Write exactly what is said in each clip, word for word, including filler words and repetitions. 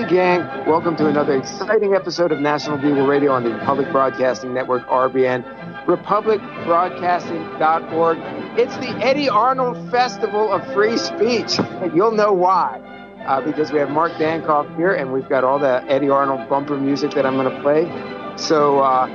Hey, gang. Welcome to another exciting episode of National Bugle Radio on the Republic Broadcasting Network, R B N, republic broadcasting dot org. It's the Eddie Arnold Festival of Free Speech. And you'll know why. Uh, because we have Mark Dankoff here, and we've got all the Eddie Arnold bumper music that I'm going to play. So uh,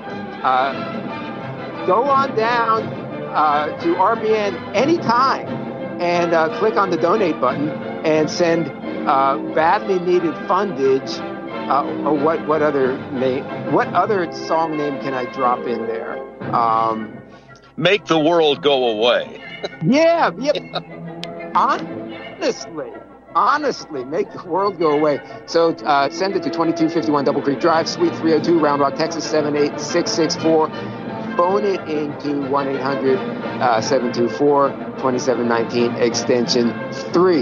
uh, go on down uh, to R B N anytime and uh, click on the donate button and send uh, badly needed fundage. Uh, or what? What other name? What other song name can I drop in there? Um, Make the world go away. yeah. Yeah. Honestly. Honestly, make the world go away. So uh, send it to twenty-two fifty-one Double Creek Drive, Suite three oh two, Round Rock, Texas, seven eight six six four. Phone it into one eight hundred seven two four two seven one nine, extension three.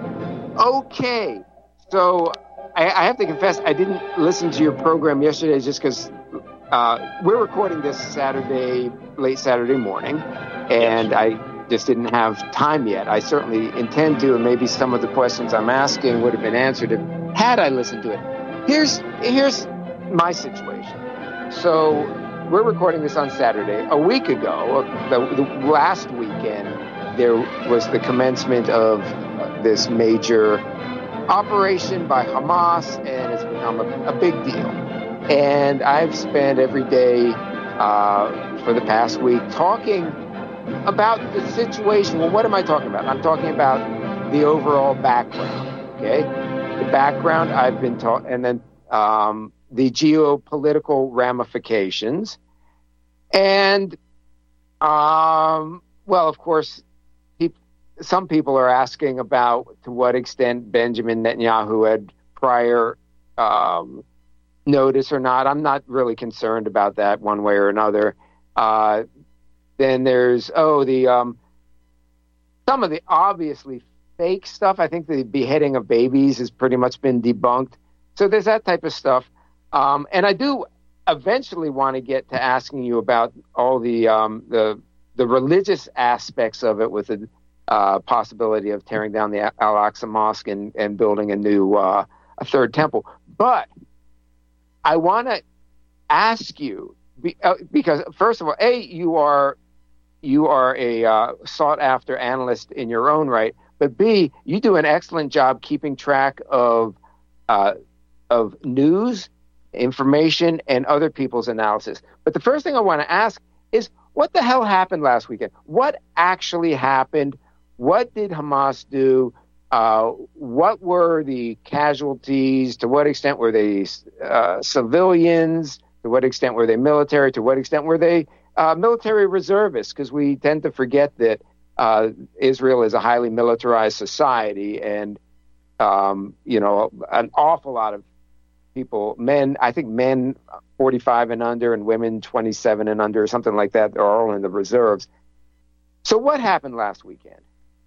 Okay, so I, I have to confess, I didn't listen to your program yesterday just because uh, we're recording this Saturday, late Saturday morning, and I just didn't have time yet. I certainly intend to, and maybe some of the questions I'm asking would have been answered if, had I listened to it. Here's here's my situation. So we're recording this on Saturday. A week ago, the, the last weekend, there was the commencement of this major operation by Hamas, and it's become a, a big deal. And I've spent every day uh, for the past week talking about the situation. Well, what am I talking about? I'm talking about the overall background, okay? The background I've been taught, and then um, the geopolitical ramifications. And, um, well, of course, pe- some people are asking about to what extent Benjamin Netanyahu had prior um, notice or not. I'm not really concerned about that one way or another. Uh, Then there's, oh, the um, some of the obviously fake stuff. I think the beheading of babies has pretty much been debunked. So there's that type of stuff. Um, and I do eventually want to get to asking you about all the um, the the religious aspects of it, with the uh, possibility of tearing down the Al-Aqsa Mosque and, and building a new uh, a third temple. But I want to ask you, be, uh, because first of all, A, you are You are a uh, sought-after analyst in your own right, but B, you do an excellent job keeping track of uh, of news, information, and other people's analysis. But the first thing I want to ask is, what the hell happened last weekend? What actually happened? What did Hamas do? Uh, what were the casualties? To what extent were they uh, civilians? To what extent were they military? To what extent were they Uh, military reservists? Because we tend to forget that uh, Israel is a highly militarized society, and um, you know, an awful lot of people, men, I think men forty-five and under, and women twenty-seven and under, or something like that, are all in the reserves. So what happened last weekend?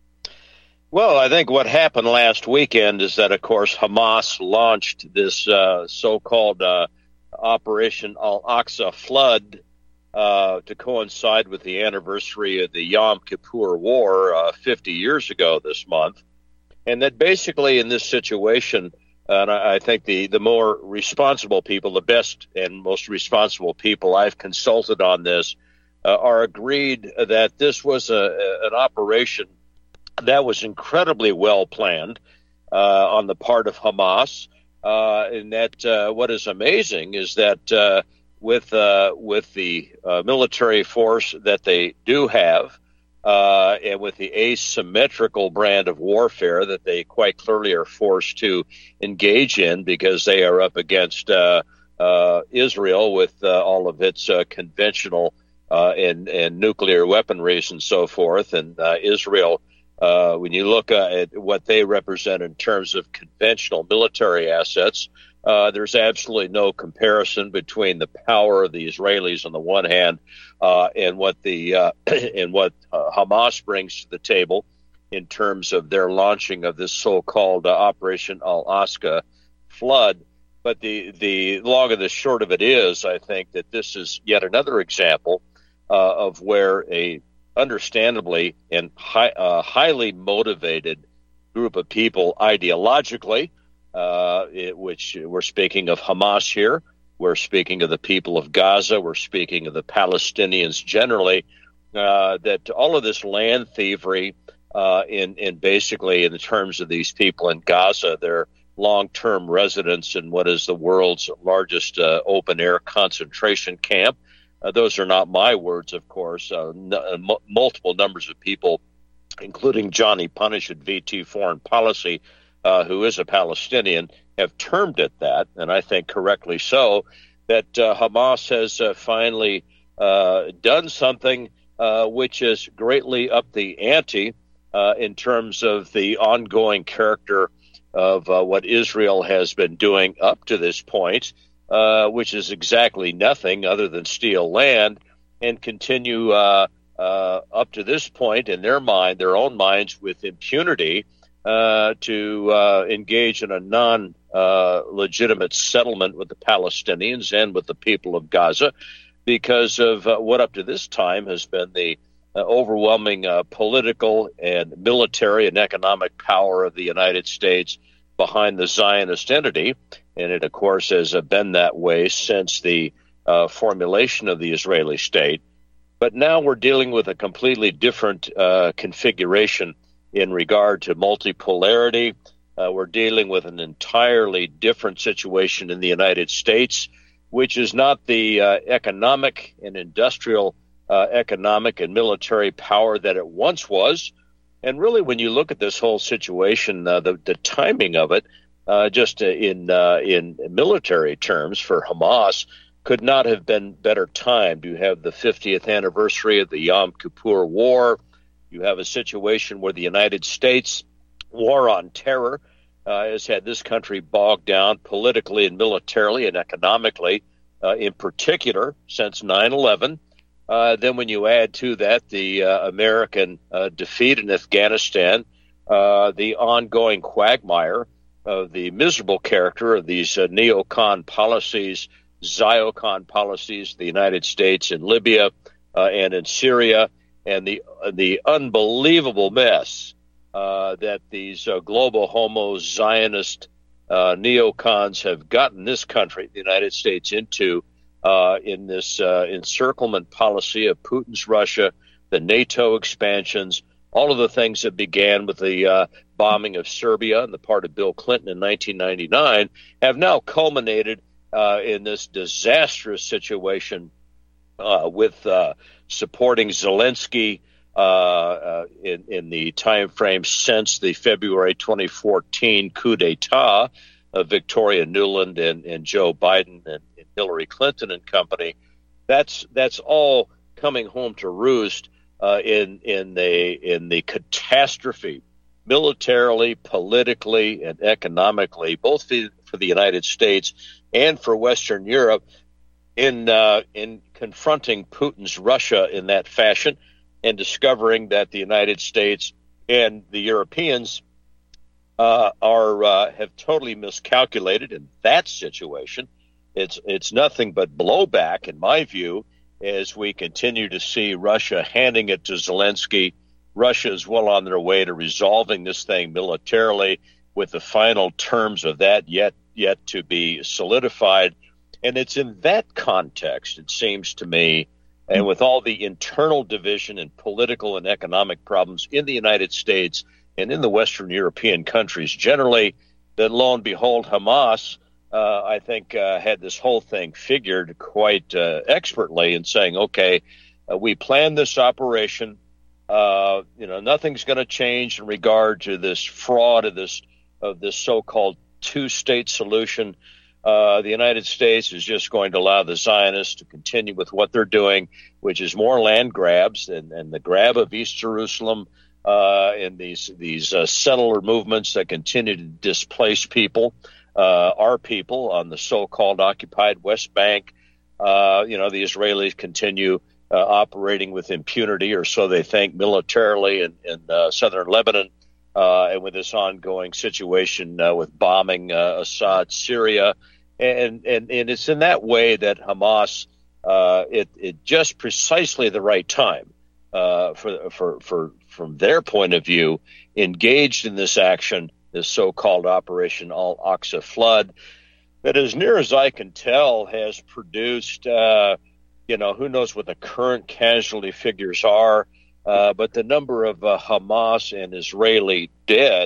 Well, I think what happened last weekend is that, of course, Hamas launched this uh, so-called uh, Operation Al-Aqsa Flood Uh, to coincide with the anniversary of the Yom Kippur War uh, fifty years ago this month. And that basically in this situation, and I, I think the, the more responsible people, the best and most responsible people I've consulted on this, uh, are agreed that this was a, a, an operation that was incredibly well planned uh, on the part of Hamas. Uh, and that uh, what is amazing is that uh, with uh, with the uh, military force that they do have, uh, and with the asymmetrical brand of warfare that they quite clearly are forced to engage in, because they are up against uh, uh, Israel with uh, all of its uh, conventional uh, and, and nuclear weaponries and so forth. And uh, Israel, uh, when you look uh, at what they represent in terms of conventional military assets, Uh, there's absolutely no comparison between the power of the Israelis on the one hand uh, and what the uh, and what uh, Hamas brings to the table in terms of their launching of this so-called uh, Operation Al-Aqsa Flood. But the the long and the short of it is, I think that this is yet another example uh, of where a understandably and high, uh, highly motivated group of people ideologically uh, it, which we're speaking of Hamas here. We're speaking of the people of Gaza. We're speaking of the Palestinians generally, uh, that all of this land thievery uh, in, in basically in terms of these people in Gaza, they're long-term residents in what is the world's largest uh, open-air concentration camp. Uh, those are not my words, of course. Uh, n- m- multiple numbers of people, including Johnny Punish at V T Foreign Policy, uh, who is a Palestinian, have termed it that, and I think correctly so, that uh, Hamas has uh, finally uh, done something uh, which has greatly upped the ante uh, in terms of the ongoing character of uh, what Israel has been doing up to this point, uh, which is exactly nothing other than steal land and continue uh, uh, up to this point in their mind, their own minds, with impunity uh, to uh, engage in a non-legitimate uh, settlement with the Palestinians and with the people of Gaza because of uh, what up to this time has been the uh, overwhelming uh, political and military and economic power of the United States behind the Zionist entity. And it, of course, has uh, been that way since the uh, formulation of the Israeli state. But now we're dealing with a completely different uh, configuration in regard to multipolarity. Uh, we're dealing with an entirely different situation in the United States, which is not the uh, economic and industrial uh, economic and military power that it once was. And really, when you look at this whole situation, uh, the, the timing of it, uh, just in uh, in military terms for Hamas, could not have been better timed. You have the fiftieth anniversary of the Yom Kippur War. You have a situation where the United States war on terror uh, has had this country bogged down politically and militarily and economically, uh, in particular, since nine eleven. Uh, then when you add to that the uh, American uh, defeat in Afghanistan, uh, the ongoing quagmire of the miserable character of these uh, neocon policies, Ziocon policies, the United States in Libya uh, and in Syria, and the uh, the unbelievable mess uh, that these uh, global homo Zionist uh, neocons have gotten this country, the United States, into uh, in this uh, encirclement policy of Putin's Russia, the NATO expansions, all of the things that began with the uh, bombing of Serbia on the part of Bill Clinton in nineteen ninety-nine have now culminated uh, in this disastrous situation uh, with uh, supporting Zelensky uh, uh, in, in the time frame since the February twenty fourteen coup d'etat of Victoria Nuland and, and Joe Biden and, and Hillary Clinton and company. That's that's all coming home to roost uh, in in the in the catastrophe, militarily, politically, and economically, both for, for the United States and for Western Europe, in uh, in confronting Putin's Russia in that fashion, and discovering that the United States and the Europeans uh, are uh, have totally miscalculated in that situation. It's it's nothing but blowback, in my view, as we continue to see Russia handing it to Zelensky. Russia is well on their way to resolving this thing militarily, with the final terms of that yet yet to be solidified. And it's in that context, it seems to me, and with all the internal division and political and economic problems in the United States and in the Western European countries generally, that lo and behold, Hamas, uh, I think, uh, had this whole thing figured quite uh, expertly in saying, okay, uh, we planned this operation. Uh, you know, nothing's going to change in regard to this fraud of this of this so-called two-state solution. Uh, the United States is just going to allow the Zionists to continue with what they're doing, which is more land grabs and, and the grab of East Jerusalem uh, and these these uh, settler movements that continue to displace people, uh, our people on the so-called occupied West Bank. Uh, you know, the Israelis continue uh, operating with impunity, or so they think, militarily in, in uh, southern Lebanon. Uh, and with this ongoing situation uh, with bombing uh, Assad, Syria. And, and and it's in that way that Hamas, uh, it, it just precisely the right time uh, for, for, for from their point of view, engaged in this action this so-called Operation Al-Aqsa Flood, that, as near as I can tell, has produced, uh, you know, who knows what the current casualty figures are, uh, but the number of uh, Hamas and Israeli dead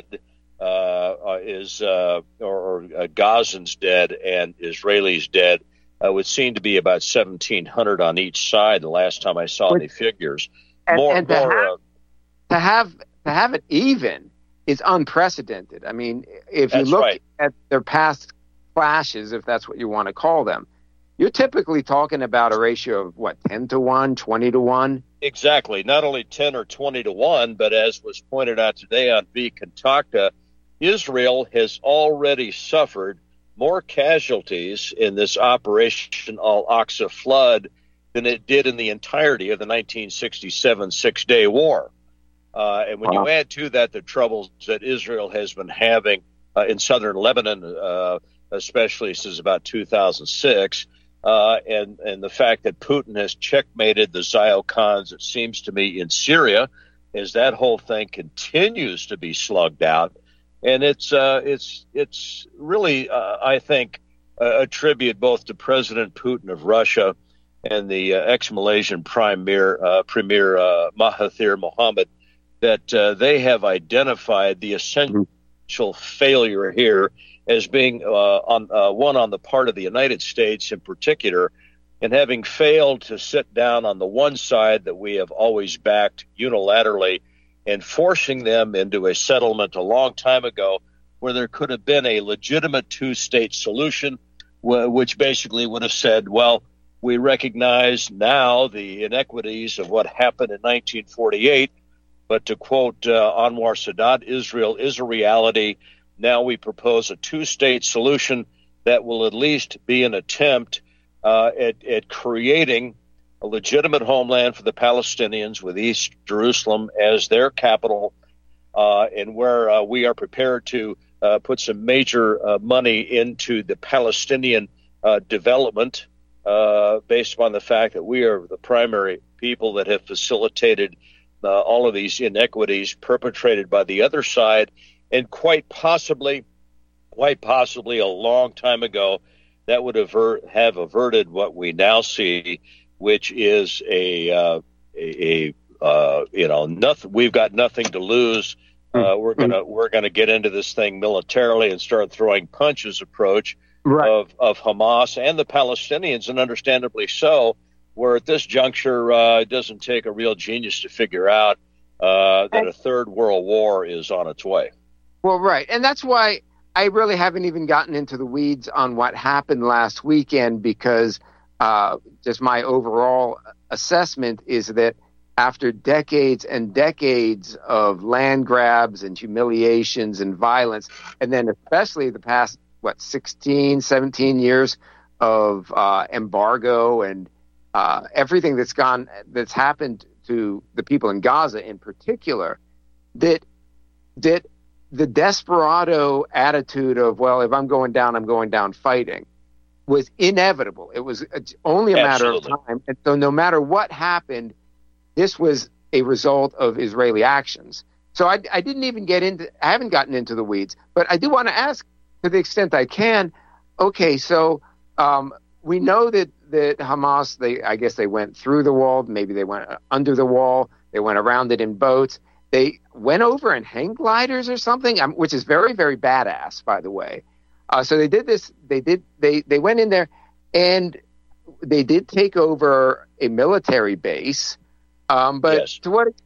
uh, is, uh, or, or uh, Gazans dead and Israelis dead, uh, would seem to be about seventeen hundred on each side the last time I saw any figures. And, more, and to, more, have, uh, to, have, to have it even is unprecedented. I mean, if you look right. at their past clashes, if that's what you want to call them, you're typically talking about a ratio of, what, ten to one, twenty to one? Exactly. Not only ten or twenty to one, but as was pointed out today on V. Kontakte, Israel has already suffered more casualties in this Operation Al-Aqsa Flood than it did in the entirety of the nineteen sixty-seven Six-Day War. Uh, and when wow. you add to that the troubles that Israel has been having uh, in southern Lebanon, uh, especially since about two thousand six, uh, and, and the fact that Putin has checkmated the Ziokhans, it seems to me, in Syria, as that whole thing continues to be slugged out. And it's uh, it's it's really, uh, I think, uh, a tribute both to President Putin of Russia and the uh, ex-Malaysian Premier, uh, Premier uh, Mahathir Mohamad, that uh, they have identified the essential failure here as being uh, on uh, one on the part of the United States in particular, and having failed to sit down on the one side that we have always backed unilaterally and forcing them into a settlement a long time ago where there could have been a legitimate two-state solution, wh- which basically would have said, well, we recognize now the inequities of what happened in nineteen forty-eight, but to quote uh, Anwar Sadat, Israel is a reality. Now we propose a two-state solution that will at least be an attempt uh, at, at creating a legitimate homeland for the Palestinians with East Jerusalem as their capital, uh, and where uh, we are prepared to uh, put some major uh, money into the Palestinian uh, development uh, based upon the fact that we are the primary people that have facilitated uh, all of these inequities perpetrated by the other side, and quite possibly, quite possibly a long time ago, that would avert, have averted what we now see, which is a, uh, a, a uh, you know, nothing. We've got nothing to lose. Uh, we're gonna we're gonna get into this thing militarily and start throwing punches approach right. of of Hamas and the Palestinians, and understandably so. Where at this juncture, uh, it doesn't take a real genius to figure out uh, that a third world war is on its way. Well, right, and that's why I really haven't even gotten into the weeds on what happened last weekend, because uh, just my overall assessment is that after decades and decades of land grabs and humiliations and violence, and then especially the past, what, sixteen, seventeen years of uh, embargo and uh, everything that's gone, that's happened to the people in Gaza in particular, that that the desperado attitude of, well, if I'm going down, I'm going down fighting, was inevitable. It was only a Absolutely. matter of time. And so no matter what happened, this was a result of Israeli actions. So I, I didn't even get into, I haven't gotten into the weeds, but I do want to ask, to the extent I can, okay, so um, we know that, that Hamas, they I guess they went through the wall, maybe they went under the wall, they went around it in boats. They went over in hang gliders or something, um, which is very, very badass, by the way. Uh, so they did this. They did. They they went in there, and they did take over a military base. Um, but yes. to what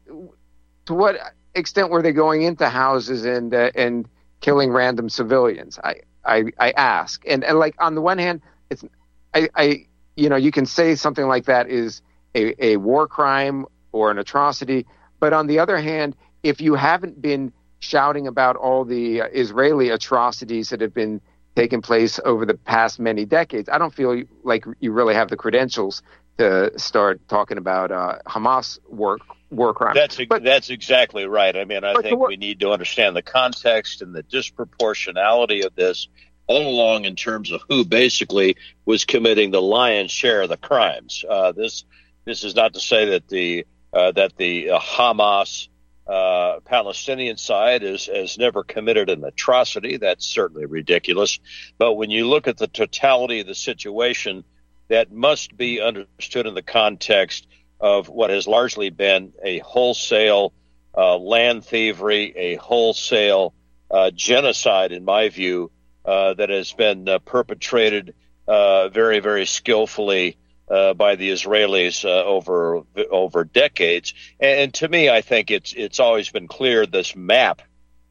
to what extent were they going into houses and uh, and killing random civilians? I I, I ask. And and like on the one hand, it's I, I you know you can say something like that is a, a war crime or an atrocity. But on the other hand, if you haven't been shouting about all the uh, Israeli atrocities that have been taking place over the past many decades, I don't feel like you really have the credentials to start talking about uh, Hamas war, war crimes. That's, but, that's exactly right. I mean, I think war- we need to understand the context and the disproportionality of this all along in terms of who basically was committing the lion's share of the crimes. Uh, this this is not to say that the Uh, that the uh, Hamas uh, Palestinian side has, has never committed an atrocity. That's certainly ridiculous. But when you look at the totality of the situation, that must be understood in the context of what has largely been a wholesale uh, land thievery, a wholesale uh, genocide, in my view, uh, that has been uh, perpetrated uh, very, very skillfully uh, by the Israelis uh, over over decades. And, and to me, I think it's it's always been clear, this map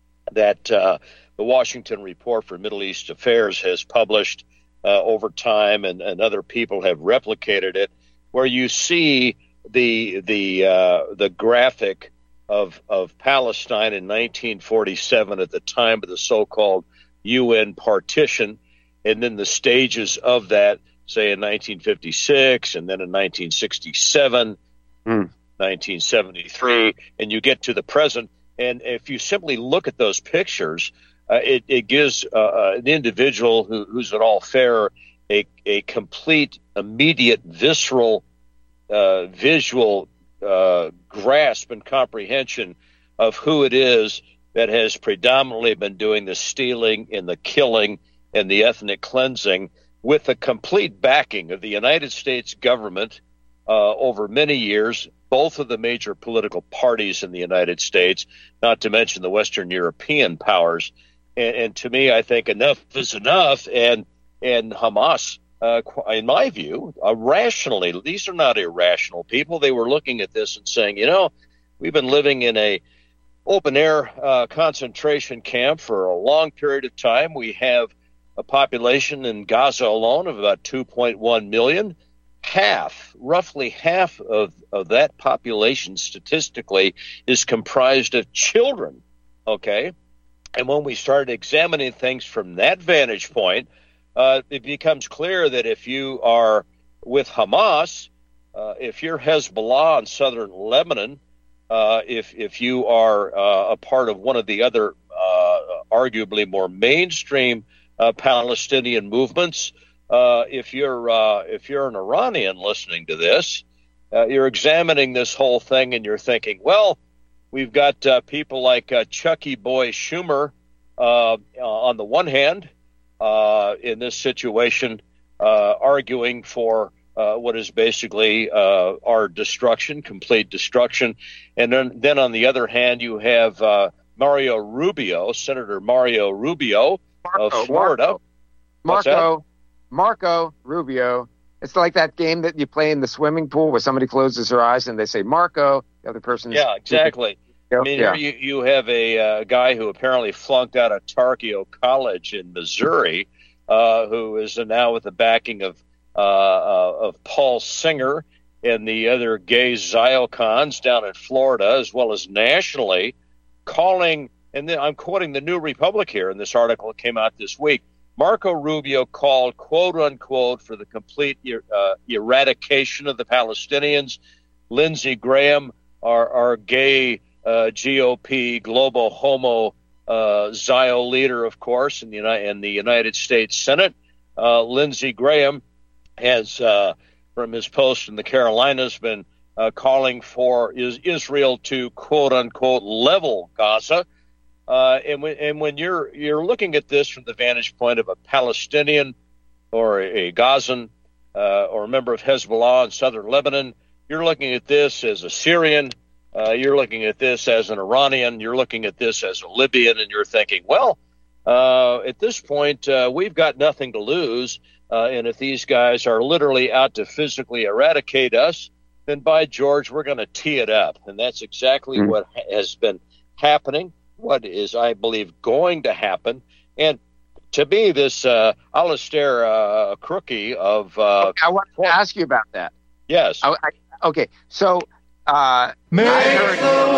that uh, the Washington Report for Middle East Affairs has published uh, over time, and, and other people have replicated it, where you see the the uh, the graphic of of Palestine in nineteen forty-seven at the time of the so-called U N partition, and then the stages of that, say in nineteen fifty-six, and then in nineteen sixty-seven, mm. nineteen seventy-three, and you get to the present. And if you simply look at those pictures, uh, it, it gives uh, an individual who, who's at all fair a, a complete, immediate, visceral, uh, visual uh, grasp and comprehension of who it is that has predominantly been doing the stealing and the killing and the ethnic cleansing, with the complete backing of the United States government uh, over many years, both of the major political parties in the United States, not to mention the Western European powers. And, and to me, I think enough is enough. And and Hamas, uh, in my view, uh, rationally, these are not irrational people. They were looking at this and saying, you know, we've been living in a open-air uh, concentration camp for a long period of time. We have a population in Gaza alone of about two point one million. Half, roughly half of, of that population statistically is comprised of children, okay? And when we started examining things from that vantage point, uh, it becomes clear that if you are with Hamas, uh, if you're Hezbollah in southern Lebanon, uh, if, if you are uh, a part of one of the other uh, arguably more mainstream uh, Palestinian movements, Uh, if you're uh, if you're an Iranian listening to this, uh, you're examining this whole thing and you're thinking, well, we've got uh, people like uh, Chucky Boy Schumer uh, on the one hand uh, in this situation, uh, arguing for uh, what is basically uh, our destruction, complete destruction, and then then on the other hand, you have uh, Mario Rubio, Senator Mario Rubio Marco, of Florida. Marco. Marco. Marco Rubio. It's like that game that you play in the swimming pool where somebody closes their eyes and they say Marco, the other person's... Yeah, exactly. I mean, yeah. here you, you have a uh, guy who apparently flunked out of Tarkio College in Missouri, uh, who is now with the backing of uh, uh, of Paul Singer and the other gay Ziocons down in Florida, as well as nationally, calling, and then I'm quoting the New Republic here in this article that came out this week, Marco Rubio called, quote unquote, for the complete uh, eradication of the Palestinians. Lindsey Graham, our, our gay uh, G O P global homo uh, Zio leader, of course, in the, United, in the United States Senate, uh, Lindsey Graham has, uh, from his post in the Carolinas, been uh, calling for is Israel to, quote unquote, level Gaza. Uh, and, when, and when you're you're looking at this from the vantage point of a Palestinian or a, a Gazan uh, or a member of Hezbollah in southern Lebanon, you're looking at this as a Syrian, uh, you're looking at this as an Iranian, you're looking at this as a Libyan, and you're thinking, well, uh, at this point, uh, we've got nothing to lose. Uh, and if these guys are literally out to physically eradicate us, then by George, we're going to tee it up. And that's exactly mm-hmm. what ha- has been happening. What is, I believe, going to happen. And to me, this uh, Alistair uh, Crookie of... Uh, okay, I want to ask you about that. Yes. I, I, okay, so... Uh, Make heard, the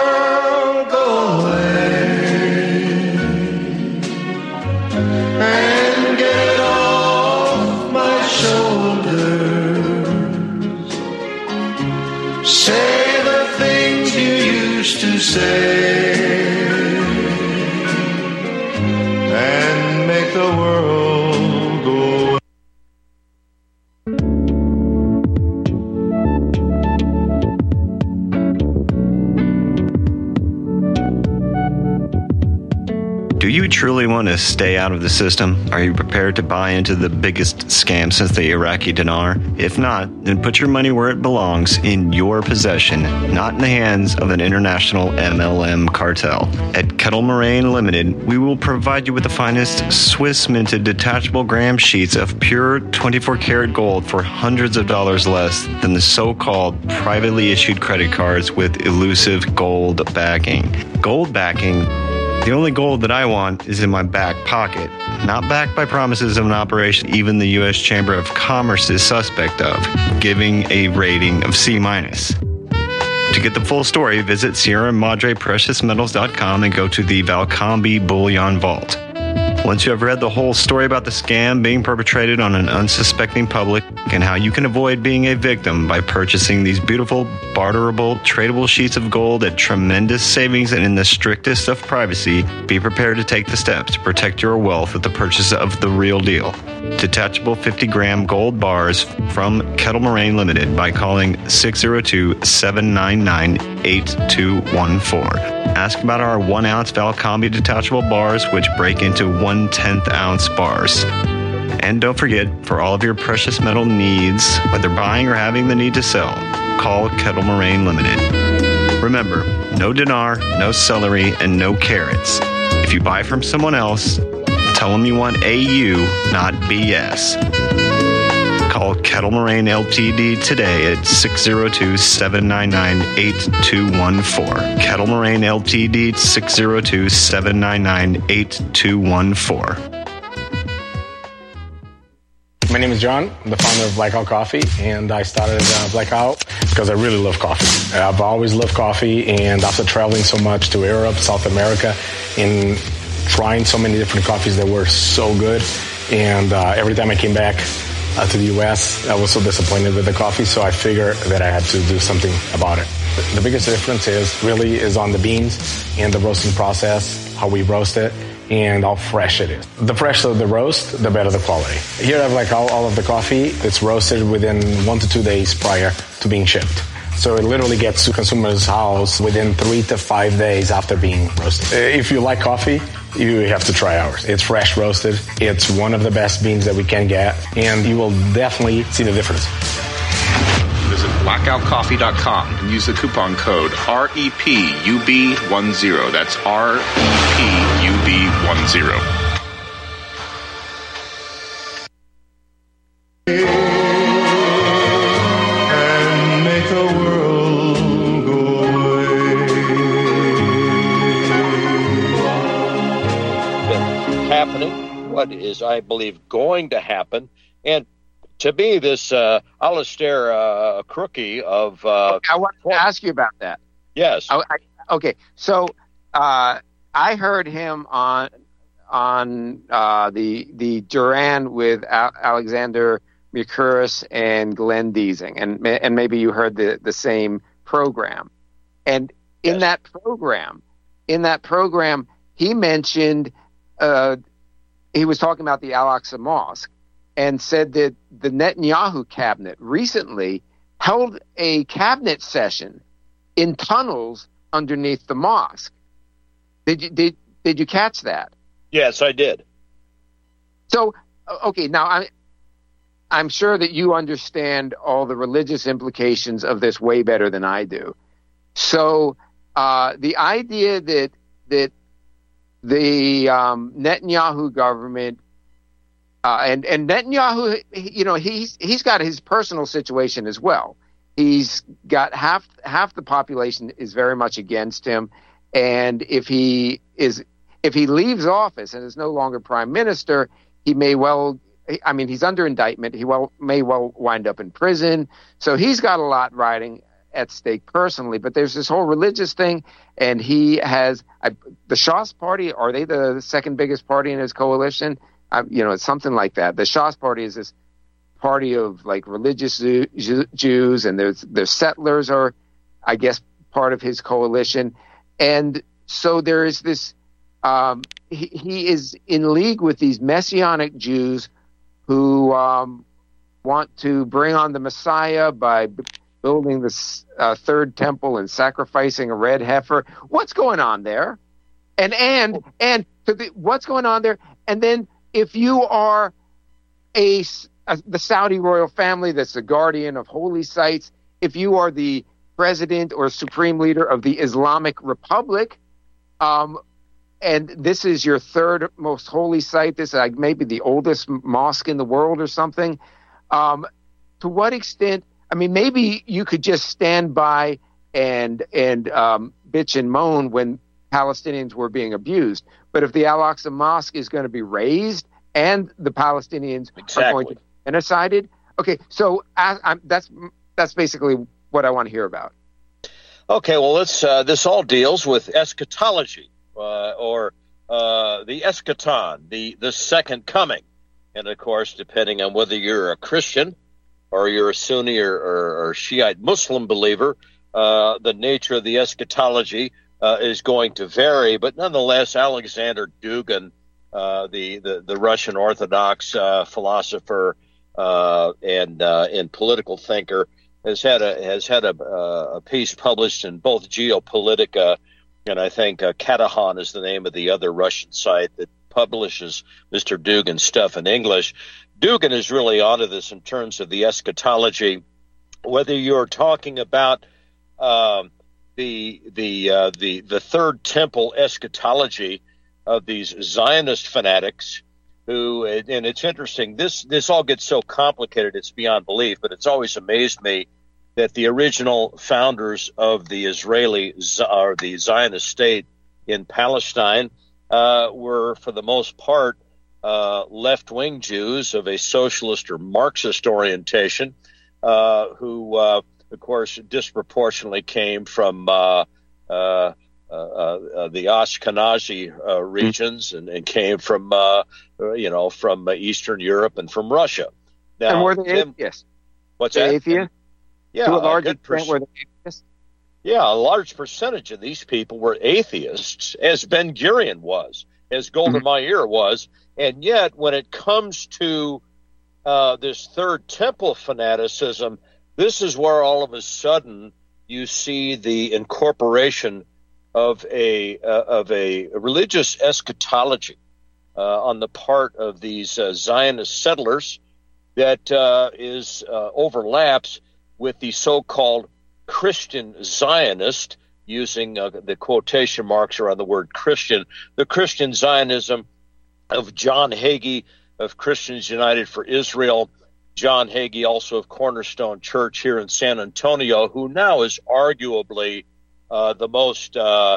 world go away and get off my shoulders. Say the things you used to say. The world go. Do you truly want to stay out of the system? Are you prepared to buy into the biggest scam since the Iraqi dinar? If not, then put your money where it belongs, in your possession, not in the hands of an international M L M cartel. At Kettle Moraine Limited, we will provide you with the finest Swiss minted detachable gram sheets of pure twenty-four karat gold for hundreds of dollars less than the so-called privately issued credit cards with elusive gold backing. Gold backing? The only gold that I want is in my back pocket, not backed by promises of an operation even the U S Chamber of Commerce is suspect of, giving a rating of C minus. To get the full story, visit Sierra Madre Precious Metals dot com and go to the Valcambi Bullion Vault. Once you have read the whole story about the scam being perpetrated on an unsuspecting public and how you can avoid being a victim by purchasing these beautiful, barterable, tradable sheets of gold at tremendous savings and in the strictest of privacy, be prepared to take the steps to protect your wealth with the purchase of the real deal. Detachable fifty gram gold bars from Kettle Moraine Limited by calling six oh two, seven nine nine, eight two one four. Ask about our one ounce Valcambi detachable bars, which break into one tenth ounce bars. And don't forget, for all of your precious metal needs, whether buying or having the need to sell, call Kettle Moraine Limited. Remember, no dinar, no celery, and no carrots. If you buy from someone else, tell them you want A U, not B S. Call Kettle Moraine Limited today at six oh two, seven nine nine, eight two one four. Kettle Moraine Limited, six oh two, seven nine nine, eight two one four. My name is John. I'm the founder of Blackout Coffee, and I started uh, Blackout because I really love coffee. I've always loved coffee, and after traveling so much to Europe, South America, and trying so many different coffees that were so good, and uh, every time I came back uh, to the U S, I was so disappointed with the coffee, so I figured that I had to do something about it. The biggest difference is really is on the beans and the roasting process, how we roast it, and how fresh it is. The fresher the roast, the better the quality. Here I have like all, all of the coffee that's roasted within one to two days prior to being shipped. So it literally gets to consumers' house within three to five days after being roasted. If you like coffee, you have to try ours. It's fresh roasted. It's one of the best beans that we can get, and you will definitely see the difference. Visit blackout coffee dot com and use the coupon code R E P U B ten. That's R E P U B ten. And make the world go away. Been happening, what is, I believe, going to happen, and to me, this uh, Alistair uh, Crookie of... Uh, I wanted to ask you about that. Yes. I, I, okay, so uh, I heard him on on uh, the the Duran with Al- Alexander Mercouris and Glenn Deasing, and and maybe you heard the, the same program. And in Yes. that program, in that program, he mentioned uh, he was talking about the Al-Aqsa Mosque, and said that the Netanyahu cabinet recently held a cabinet session in tunnels underneath the mosque. Did you did did you catch that? Yes, I did. So, okay, now I, I'm sure that you understand all the religious implications of this way better than I do. So, uh, the idea that that the um, Netanyahu government Uh, and, and Netanyahu, you know, he's he's got his personal situation as well. He's got half half the population is very much against him, and if he is if he leaves office and is no longer prime minister, he may well. I mean, he's under indictment. He well may well wind up in prison. So he's got a lot riding at stake personally. But there's this whole religious thing, and he has I, the Shas Party. Are they the second biggest party in his coalition? I, you know, it's something like that. The Shas Party is this party of like religious Jew, Jews, and there's their settlers are, I guess, part of his coalition. And so there is this. Um, he, he is in league with these Messianic Jews who um, want to bring on the Messiah by b- building this uh, third temple and sacrificing a red heifer. What's going on there? And and and so the, what's going on there? And then if you are a, a the Saudi royal family that's the guardian of holy sites, if you are the president or supreme leader of the Islamic Republic, um, and this is your third most holy site, this is like maybe the oldest mosque in the world or something. Um, to what extent? I mean, maybe you could just stand by and and um, bitch and moan when Palestinians were being abused. But if the Al-Aqsa Mosque is going to be razed and the Palestinians exactly. are going to be genocided, okay, so I, I'm, that's that's basically what I want to hear about. Okay, well, let's. Uh, this all deals with eschatology, uh, or uh, the eschaton, the the second coming, and of course, depending on whether you're a Christian or you're a Sunni or, or, or Shiite Muslim believer, uh, the nature of the eschatology uh, is going to vary. But nonetheless, Alexander Dugin, uh, the, the the Russian Orthodox uh, philosopher uh, and uh, and political thinker, has had a has had a, a piece published in both Geopolitica, and I think uh, Katahan is the name of the other Russian site that publishes Mister Dugin's stuff in English. Dugin is really onto this in terms of the eschatology, whether you're talking about um, the the uh, the the Third Temple eschatology of these Zionist fanatics. Who, and it's interesting, this this all gets so complicated, it's beyond belief, but it's always amazed me that the original founders of the Israeli, or the Zionist state in Palestine uh, were, for the most part, uh, left-wing Jews of a socialist or Marxist orientation, uh, who, uh, of course, disproportionately came from uh, uh, Uh, uh, the Ashkenazi uh, regions and, and came from, uh, you know, from uh, Eastern Europe and from Russia. Now, and were they Tim, atheists? What's they that? Atheists? Yeah, to a large extent, per- were they atheists? Yeah, a large percentage of these people were atheists, as Ben Gurion was, as Golda Mm-hmm. Meir was, and yet when it comes to uh, this Third Temple fanaticism, this is where all of a sudden you see the incorporation of a uh, of a religious eschatology uh, on the part of these uh, Zionist settlers that uh, is uh, overlaps with the so-called Christian Zionist, using uh, the quotation marks around the word Christian, the Christian Zionism of John Hagee of Christians United for Israel, John Hagee also of Cornerstone Church here in San Antonio, who now is arguably Uh, the most uh,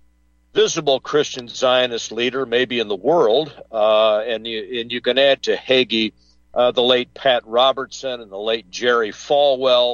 visible Christian Zionist leader maybe in the world, uh, and you and you can add to Hagee uh, the late Pat Robertson and the late Jerry Falwell.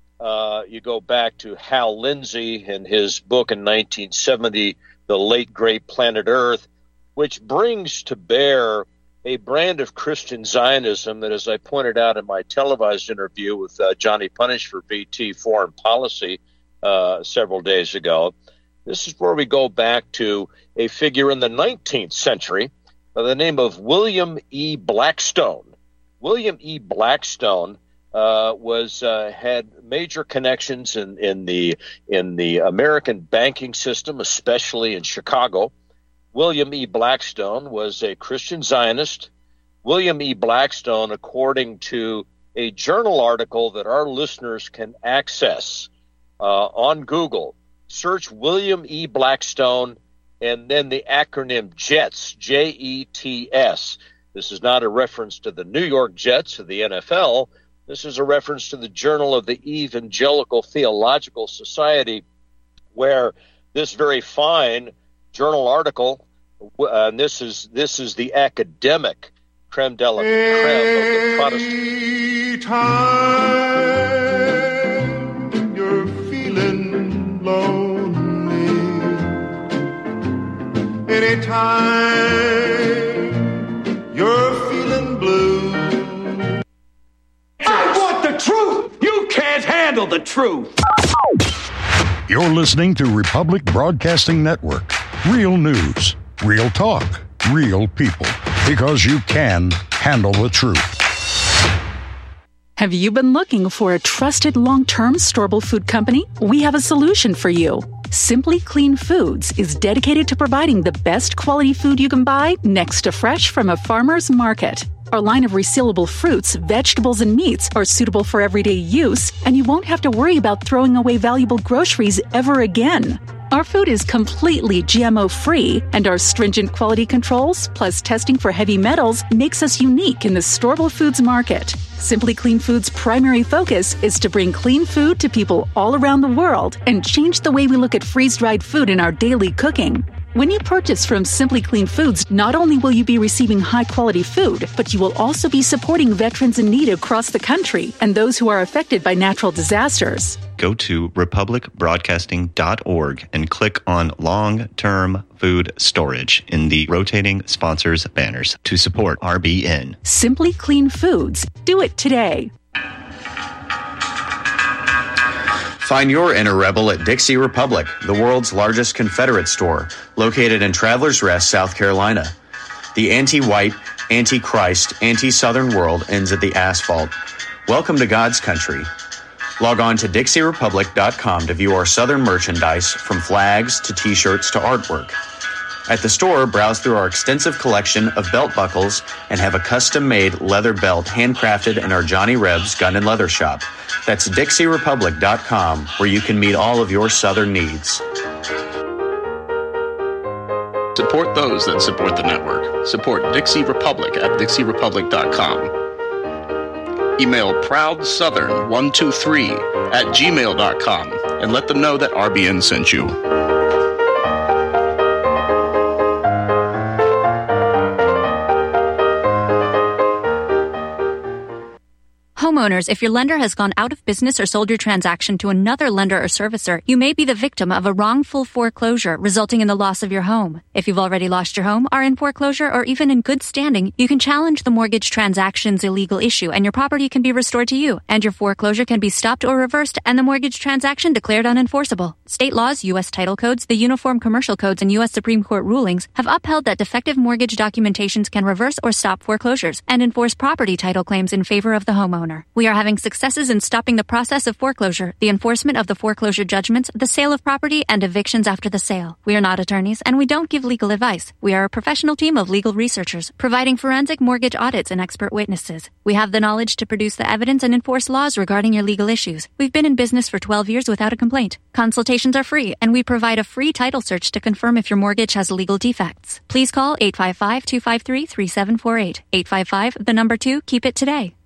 Uh, you go back to Hal Lindsey and his book in nineteen seventy, The Late Great Planet Earth, which brings to bear a brand of Christian Zionism that, as I pointed out in my televised interview with uh, Johnny Punish for V T Foreign Policy, Uh, several days ago. This is where we go back to a figure in the nineteenth century by the name of William E. Blackstone. William E. Blackstone uh, was uh, had major connections in, in the in the American banking system, especially in Chicago. William E. Blackstone was a Christian Zionist. William E. Blackstone, according to a journal article that our listeners can access Uh, on Google, search William E. Blackstone and then the acronym JETS, J E T S. This is not a reference to the New York Jets of the N F L. This is a reference to the Journal of the Evangelical Theological Society, where this very fine journal article, uh, and this is this is the academic creme de la creme of the Protestant. Time you're feeling lonely, anytime you're feeling blue. I want the truth! You can't handle the truth! You're listening to Republic Broadcasting Network. Real news, real talk, real people. Because you can handle the truth. Have you been looking for a trusted long-term storable food company? We have a solution for you. Simply Clean Foods is dedicated to providing the best quality food you can buy next to fresh from a farmer's market. Our line of resealable fruits, vegetables, and meats are suitable for everyday use, and you won't have to worry about throwing away valuable groceries ever again. Our food is completely G M O-free, and our stringent quality controls, plus testing for heavy metals, makes us unique in the storable foods market. Simply Clean Foods' primary focus is to bring clean food to people all around the world and change the way we look at freeze-dried food in our daily cooking. When you purchase from Simply Clean Foods, not only will you be receiving high-quality food, but you will also be supporting veterans in need across the country and those who are affected by natural disasters. Go to republic broadcasting dot org and click on Long-Term Food Storage in the rotating sponsors banners to support R B N. Simply Clean Foods. Do it today. Find your inner rebel at Dixie Republic, the world's largest Confederate store, located in Travelers Rest, South Carolina. The anti-white, anti-Christ, anti-Southern world ends at the asphalt. Welcome to God's country. Log on to dixie republic dot com to view our Southern merchandise, from flags to t-shirts to artwork. At the store, browse through our extensive collection of belt buckles and have a custom-made leather belt handcrafted in our Johnny Rebs Gun and Leather Shop. That's dixie republic dot com, where you can meet all of your Southern needs. Support those that support the network. Support Dixie Republic at dixie republic dot com. Email proud southern one two three at gmail dot com and let them know that R B N sent you. Homeowners, if your lender has gone out of business or sold your transaction to another lender or servicer, you may be the victim of a wrongful foreclosure resulting in the loss of your home. If you've already lost your home, are in foreclosure, or even in good standing, you can challenge the mortgage transaction's illegal issue and your property can be restored to you, and your foreclosure can be stopped or reversed and the mortgage transaction declared unenforceable. State laws, U S title codes, the Uniform Commercial Codes, and U S Supreme Court rulings have upheld that defective mortgage documentations can reverse or stop foreclosures and enforce property title claims in favor of the homeowner. We are having successes in stopping the process of foreclosure, the enforcement of the foreclosure judgments, the sale of property, and evictions after the sale. We are not attorneys, and we don't give legal advice. We are a professional team of legal researchers, providing forensic mortgage audits and expert witnesses. We have the knowledge to produce the evidence and enforce laws regarding your legal issues. We've been in business for twelve years without a complaint. Consultations are free, and we provide a free title search to confirm if your mortgage has legal defects. Please call eight five five, two five three, three seven four eight. eight five five, the number two, keep it today.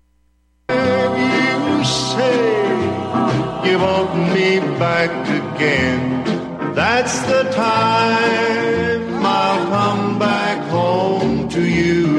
You say you want me back again. That's the time I'll come back home to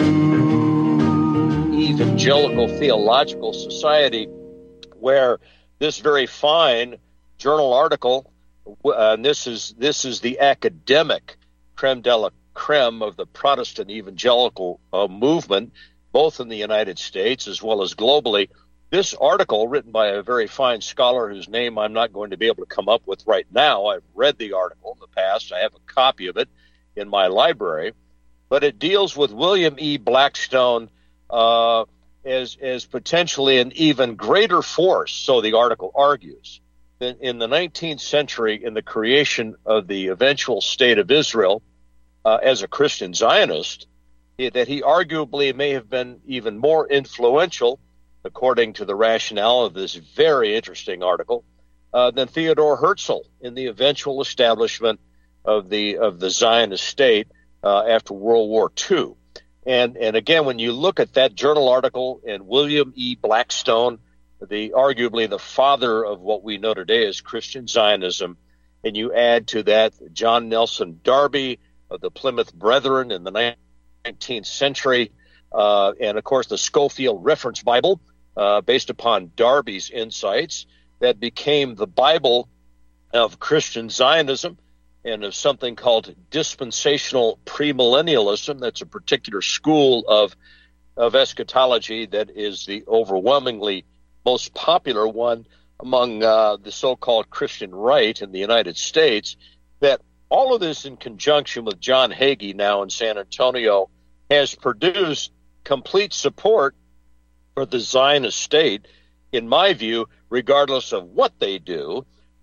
you. Evangelical Theological Society, where this very fine journal article, uh, and this is this is the academic creme de la creme of the Protestant evangelical uh, movement, both in the United States as well as globally. This article, written by a very fine scholar whose name I'm not going to be able to come up with right now. I've read the article in the past. I have a copy of it in my library. But it deals with William E. Blackstone uh, as, as potentially an even greater force, so the article argues, than in the nineteenth century in the creation of the eventual state of Israel uh, as a Christian Zionist, that he arguably may have been even more influential, according to the rationale of this very interesting article, uh, than Theodore Herzl in the eventual establishment of the of the Zionist state uh, after World War Two. And and again, when you look at that journal article and William E. Blackstone, the arguably the father of what we know today as Christian Zionism, and you add to that John Nelson Darby of the Plymouth Brethren in the nineteenth century, uh, and of course the Scofield Reference Bible, uh, based upon Darby's insights, that became the Bible of Christian Zionism and of something called dispensational premillennialism. That's a particular school of of eschatology that is the overwhelmingly most popular one among uh, the so-called Christian right in the United States. That all of this, in conjunction with John Hagee now in San Antonio, has produced complete support for the Zionist state, in my view, regardless of what they do,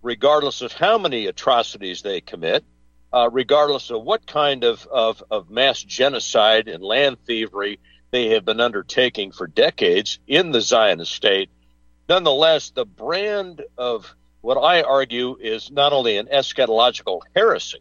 regardless of how many atrocities they commit, uh, regardless of what kind of, of, of mass genocide and land thievery they have been undertaking for decades in the Zionist state, nonetheless, the brand of what I argue is not only an eschatological heresy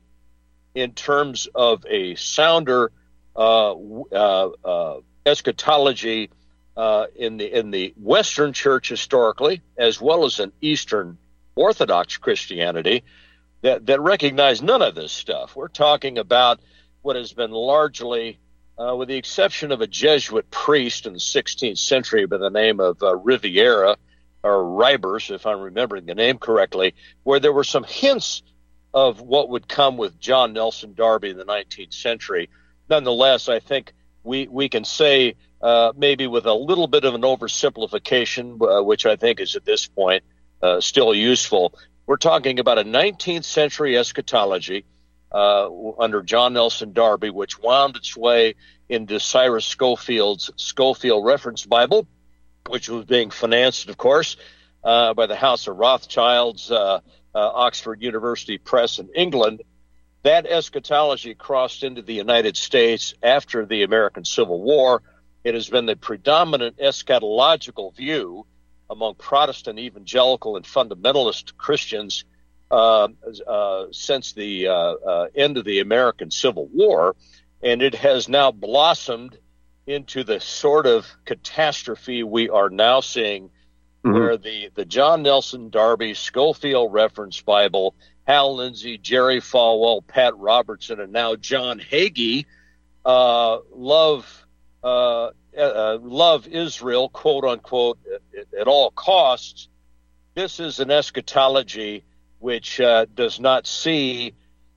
in terms of a sounder uh, uh, uh, eschatology uh, in the in the Western Church historically, as well as in Eastern Orthodox Christianity, that, that recognize none of this stuff. We're talking about what has been largely, uh, with the exception of a Jesuit priest in the sixteenth century by the name of uh, Riviera, or Ribers, if I'm remembering the name correctly, where there were some hints of what would come with John Nelson Darby in the nineteenth century. Nonetheless, I think we, we can say, uh, maybe with a little bit of an oversimplification, uh, which I think is at this point uh, still useful, we're talking about a nineteenth century eschatology uh, under John Nelson Darby, which wound its way into Cyrus Schofield's Schofield Reference Bible, which was being financed, of course, uh, by the House of Rothschilds, uh, uh, Oxford University Press in England. That eschatology crossed into the United States after the American Civil War. It has been the predominant eschatological view among Protestant, evangelical, and fundamentalist Christians uh, uh, since the uh, uh, end of the American Civil War, and it has now blossomed into the sort of catastrophe we are now seeing, mm-hmm. where the, the John Nelson Darby Schofield Reference Bible, Hal Lindsey, Jerry Falwell, Pat Robertson, and now John Hagee uh, love uh, uh, love Israel, quote unquote, at, at all costs. This is an eschatology which uh, does not see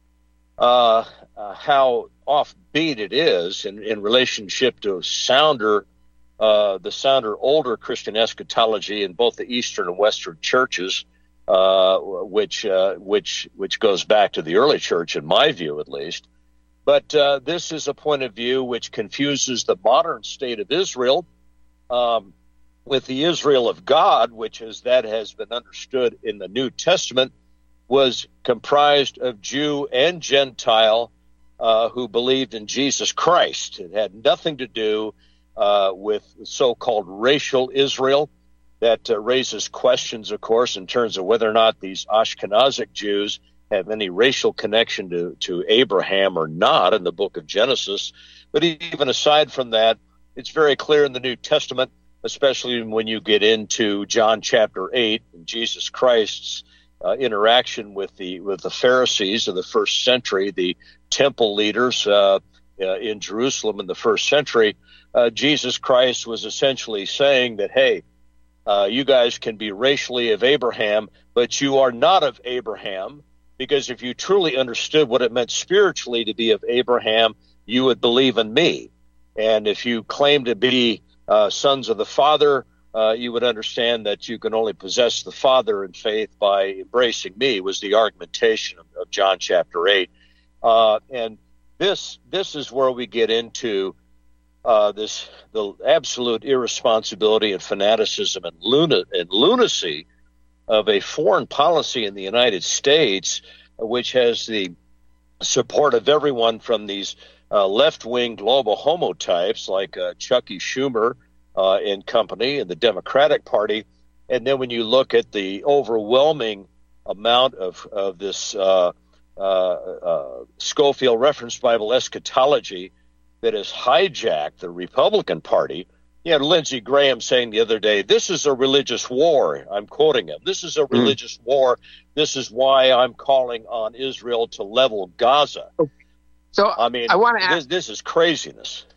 uh, uh, how offbeat it is in, in relationship to sounder, uh, the sounder older Christian eschatology in both the Eastern and Western churches, uh, which uh, which which goes back to the early church, in my view, at least. But uh, this is a point of view which confuses the modern state of Israel um, with the Israel of God, which is that has been understood in the New Testament, was comprised of Jew and Gentile uh, who believed in Jesus Christ. It had nothing to do uh, with so-called racial Israel. That uh, raises questions, of course, in terms of whether or not these Ashkenazic Jews have any racial connection to, to Abraham or not in the book of Genesis. But even aside from that, it's very clear in the New Testament, especially when you get into John chapter eight and Jesus Christ's uh, interaction with the with the Pharisees of the first century, the temple leaders uh, uh, in Jerusalem in the first century. Uh, Jesus Christ was essentially saying that, hey, Uh, you guys can be racially of Abraham, but you are not of Abraham, because if you truly understood what it meant spiritually to be of Abraham, you would believe in me. And if you claim to be uh, sons of the Father, uh, you would understand that you can only possess the Father in faith by embracing me, was the argumentation of, of John chapter eight. Uh, and this this is where we get into Uh, this the absolute irresponsibility and fanaticism and, luna, and lunacy of a foreign policy in the United States, uh, which has the support of everyone from these uh, left-wing global homotypes like uh, Chucky Schumer uh, and company and the Democratic Party. And then when you look at the overwhelming amount of, of this uh, uh, uh, Schofield Reference Bible eschatology that has hijacked the Republican Party. You had Lindsey Graham saying the other day, this is a religious war. I'm quoting him. This is a religious mm. war. This is why I'm calling on Israel to level Gaza. So I mean, I want to ask, this, this is craziness.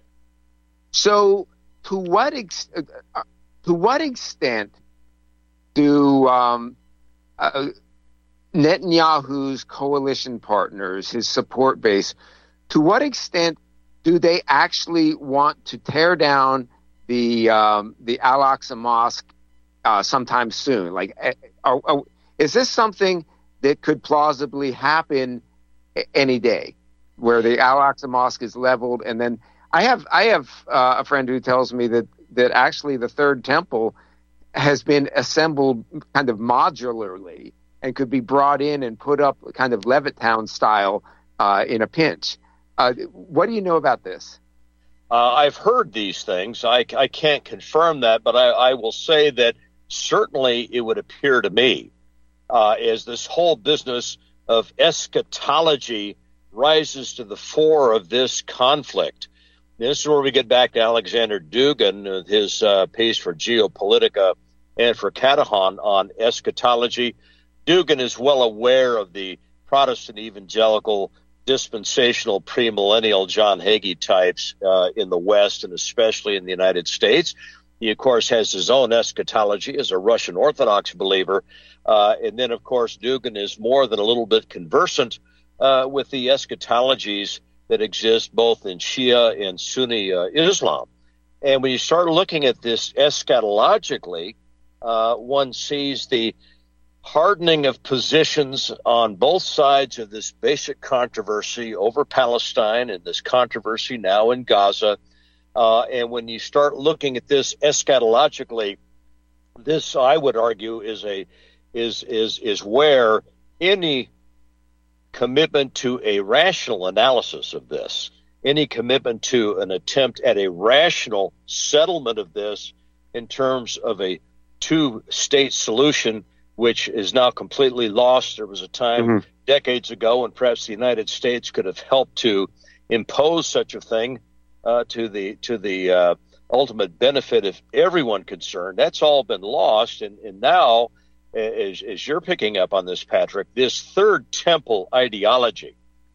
So to what ex- uh, to what extent do um, uh, Netanyahu's coalition partners, his support base, to what extent do they actually want to tear down the um, the Al-Aqsa Mosque uh, sometime soon? Like, are, are, is this something that could plausibly happen any day, where the Al-Aqsa Mosque is leveled? And then I have I have uh, a friend who tells me that that actually the third temple has been assembled kind of modularly, and could be brought in and put up kind of Levittown style uh, in a pinch. Uh, what do you know about this? Uh, I've heard these things. I, I can't confirm that, but I, I will say that certainly it would appear to me uh, as this whole business of eschatology rises to the fore of this conflict. This is where we get back to Alexander Dugin, with his uh, piece for Geopolitica and for Catahan on eschatology. Dugin is well aware of the Protestant evangelical dispensational premillennial John Hagee types uh, in the West and especially in the United States. He, of course, has his own eschatology as a Russian Orthodox believer. Uh, and then, of course, Dugin is more than a little bit conversant uh, with the eschatologies that exist both in Shia and Sunni uh, Islam. And when you start looking at this eschatologically, uh, one sees the hardening of positions on both sides of this basic controversy over Palestine and this controversy now in Gaza. Uh, and when you start looking at this eschatologically, this, I would argue, is a is is is where any commitment to a rational analysis of this, any commitment to an attempt at a rational settlement of this in terms of a two-state solution, which is now completely lost. There was a time mm-hmm. decades ago when perhaps the United States could have helped to impose such a thing uh, to the to the uh, ultimate benefit of everyone concerned. That's all been lost, and, and now, as, as you're picking up on this, Patrick, this third temple ideology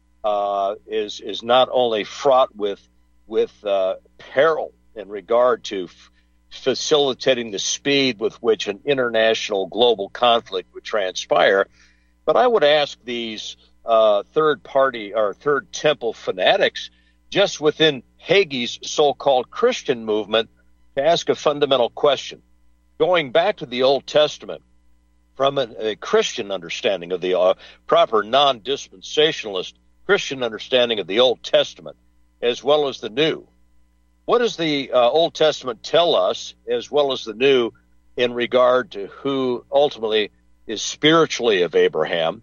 uh, is is not only fraught with with uh, peril in regard to f- facilitating the speed with which an international global conflict would transpire, but I would ask these uh, third party or third temple fanatics just within Hagee's so-called Christian movement to ask a fundamental question. Going back to the Old Testament, from a, a Christian understanding of the uh, proper non-dispensationalist Christian understanding of the Old Testament, as well as the New, what does the uh, Old Testament tell us, as well as the New, in regard to who ultimately is spiritually of Abraham?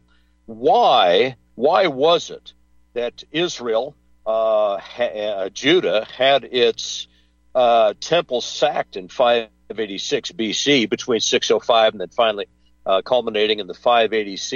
Why, why was it that Israel, uh, ha- uh, Judah, had its uh, temple sacked in five eighty-six B C, between six oh five and then finally uh, culminating in the five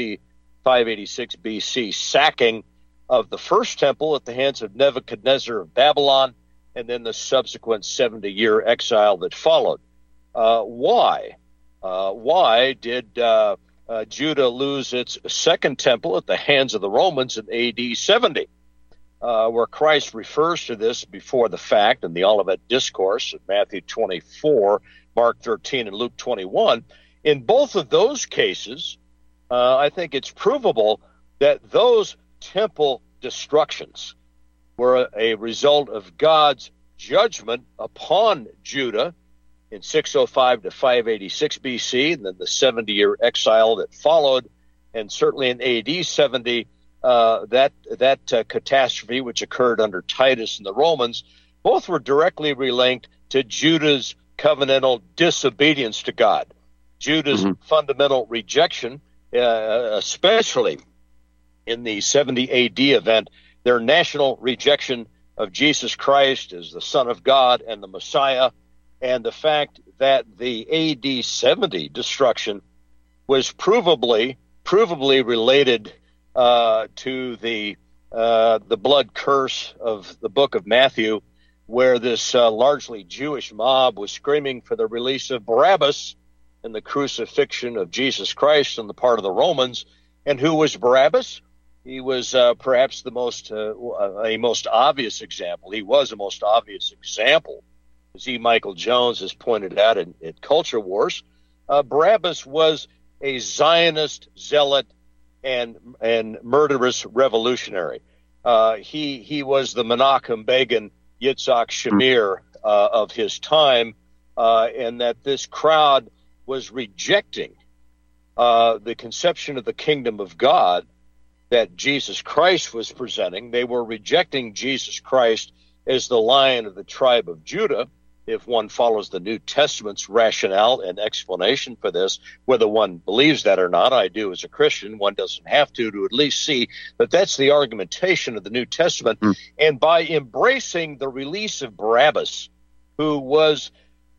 eighty-six B C sacking of the first temple at the hands of Nebuchadnezzar of Babylon, and then the subsequent seventy-year exile that followed? Uh, why? Uh, why did uh, uh, Judah lose its second temple at the hands of the Romans in A D seventy, uh, where Christ refers to this before the fact in the Olivet Discourse in Matthew twenty-four, Mark thirteen, and Luke twenty-one? In both of those cases, uh, I think it's provable that those temple destructions were a result of God's judgment upon Judah in six oh five to five eighty-six B C, and then the seventy-year exile that followed, and certainly in A D seventy, uh, that that uh, catastrophe which occurred under Titus and the Romans, both were directly relinked to Judah's covenantal disobedience to God, Judah's mm-hmm. fundamental rejection, uh, especially in the seventy A D event, their national rejection of Jesus Christ as the Son of God and the Messiah, and the fact that the A D seventy destruction was provably provably related uh, to the uh, the blood curse of the book of Matthew, where this uh, largely Jewish mob was screaming for the release of Barabbas and the crucifixion of Jesus Christ on the part of the Romans. And who was Barabbas? He was uh, perhaps the most uh, a most obvious example. He was a most obvious example, as E. Michael Jones has pointed out in, in Culture Wars. Uh, Barabbas was a Zionist zealot and and murderous revolutionary. Uh, he he was the Menachem Begin, Yitzhak Shamir uh, of his time, uh, and that this crowd was rejecting uh, the conception of the kingdom of God that Jesus Christ was presenting. They were rejecting Jesus Christ as the Lion of the tribe of Judah, if one follows the New Testament's rationale and explanation for this, whether one believes that or not. I do as a Christian. One doesn't have to, to at least see that that's the argumentation of the New Testament. Mm. And by embracing the release of Barabbas, who was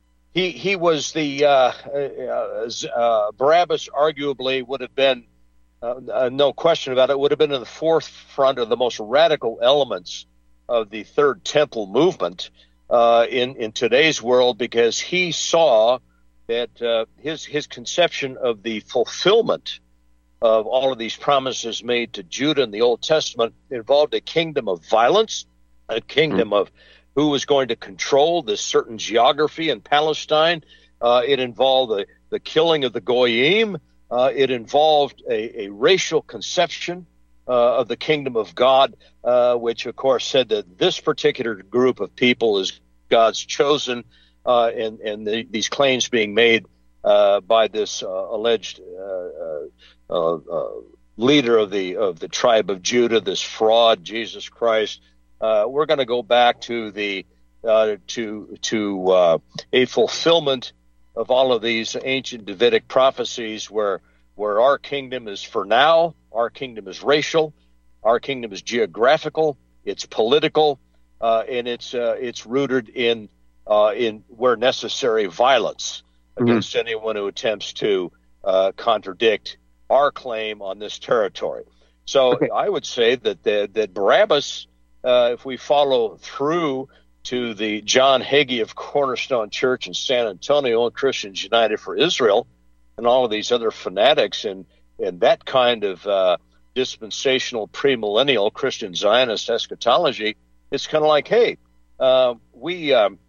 he he was the uh, uh, uh, Barabbas arguably would have been uh, uh, no question about it would have been in the forefront of the most radical elements of the Third Temple movement uh, in in today's world, because he saw that uh, his his conception of the fulfillment of all of these promises made to Judah in the Old Testament involved a kingdom of violence, a kingdom mm. of who was going to control this certain geography in Palestine. Uh, it involved the, the killing of the Goyim. Uh, it involved a, a racial conception uh, of the kingdom of God, uh, which, of course, said that this particular group of people is God's chosen, uh, and, and the, these claims being made uh, by this uh, alleged uh, uh, uh, leader of the of the tribe of Judah, this fraud, Jesus Christ. Uh, we're going to go back to the uh, to to uh, a fulfillment of all of these ancient Davidic prophecies, where where our kingdom is for now, our kingdom is racial, our kingdom is geographical, it's political, uh, and it's uh, it's rooted in uh, in where necessary violence mm-hmm. against anyone who attempts to uh, contradict our claim on this territory. So okay. I would say that the, that Barabbas. Uh, if we follow through to the John Hagee of Cornerstone Church in San Antonio and Christians United for Israel and all of these other fanatics and, and that kind of uh, dispensational premillennial Christian Zionist eschatology, it's kind of like, hey, uh, we, um,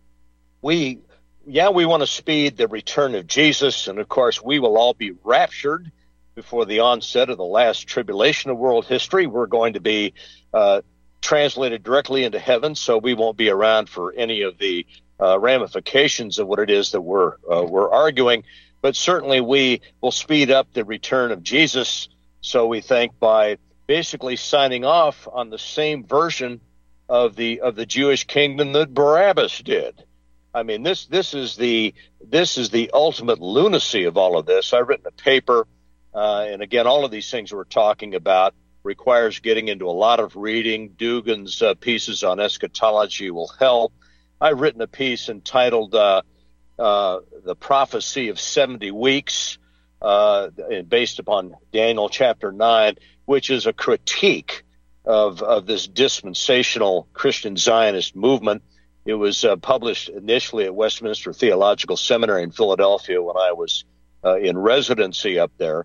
we, yeah, we want to speed the return of Jesus, and of course we will all be raptured before the onset of the last tribulation of world history. We're going to be uh, translated directly into heaven, so we won't be around for any of the uh, ramifications of what it is that we're uh, we're arguing. But certainly we will speed up the return of Jesus, so we think, by basically signing off on the same version of the of the Jewish kingdom that Barabbas did. I mean, this this is the this is the ultimate lunacy of all of this. I've written a paper, uh, and again, all of these things we're talking about requires getting into a lot of reading. Dugan's uh, pieces on eschatology will help. I've written a piece entitled uh, uh, The Prophecy of seventy Weeks, uh, based upon Daniel chapter nine, which is a critique of, of this dispensational Christian Zionist movement. It was uh, published initially at Westminster Theological Seminary in Philadelphia when I was uh, in residency up there.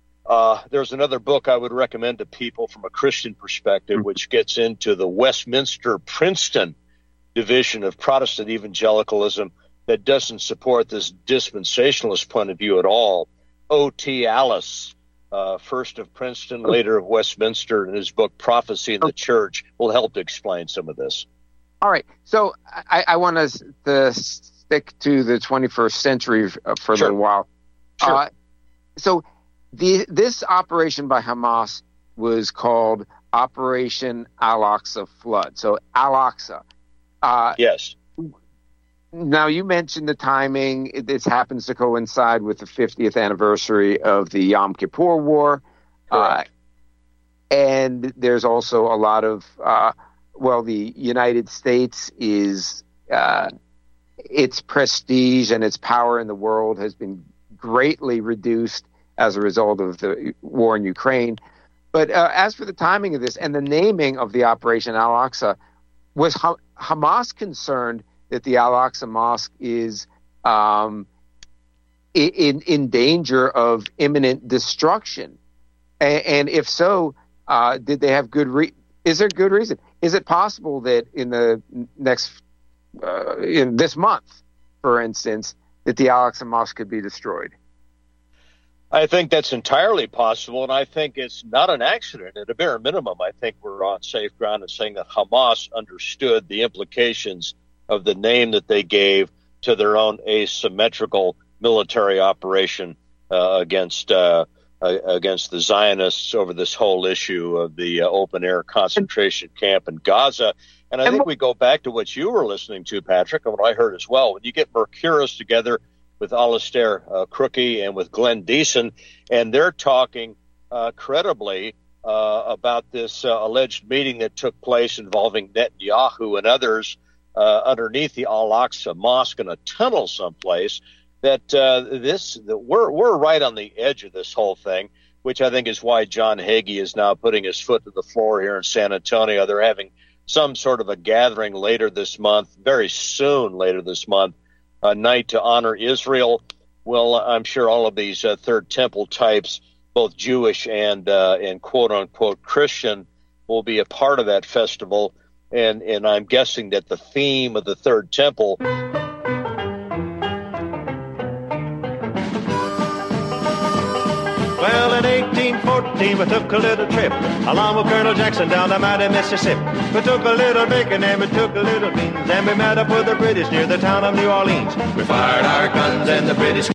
Uh, there's another book I would recommend to people from a Christian perspective, which gets into the Westminster Princeton division of Protestant evangelicalism that doesn't support this dispensationalist point of view at all. O T. Alice, uh, first of Princeton, later of Westminster, in his book Prophecy in the Church, will help to explain some of this. All right. So I, I want us to stick to the twenty-first century for a sure. little while. Sure. Uh, so The, this operation by Hamas was called Operation Al-Aqsa Flood. So Al-Aqsa. Uh, yes. Now, you mentioned the timing. This happens to coincide with the fiftieth anniversary of the Yom Kippur War. Uh, and there's also a lot of, uh, well, the United States is, uh, its prestige and its power in the world has been greatly reduced as a result of the war in Ukraine. But uh, as for the timing of this and the naming of the Operation Al-Aqsa, was ha- Hamas concerned that the Al-Aqsa Mosque is um, in, in danger of imminent destruction? And, and if so, uh, did they have good re- is there good reason? Is it possible that in the next, uh, in this month, for instance, that the Al-Aqsa Mosque could be destroyed? I think that's entirely possible, and I think it's not an accident. At a bare minimum, I think we're on safe ground in saying that Hamas understood the implications of the name that they gave to their own asymmetrical military operation uh, against uh, uh, against the Zionists over this whole issue of the uh, open-air concentration camp in Gaza. And I think we go back to what you were listening to, Patrick, and what I heard as well. When you get Mercouris together with Alistair uh, Crookie and with Glenn Deason, and they're talking uh, credibly uh, about this uh, alleged meeting that took place involving Netanyahu and others uh, underneath the Al-Aqsa Mosque in a tunnel someplace, that uh, this that we're we're right on the edge of this whole thing, which I think is why John Hagee is now putting his foot to the floor here in San Antonio. They're having some sort of a gathering later this month, very soon later this month, a night to honor Israel. Well, I'm sure all of these uh, Third Temple types, both Jewish and uh, and quote unquote Christian, will be a part of that festival. And and I'm guessing that the theme of the Third Temple. Well, in eighteen fourteen, we took a little trip along with Colonel Jackson down the mighty Mississippi. We took a little bacon and we took a little beans, and we met up with the British near the town of New Orleans. We fired our guns and the British...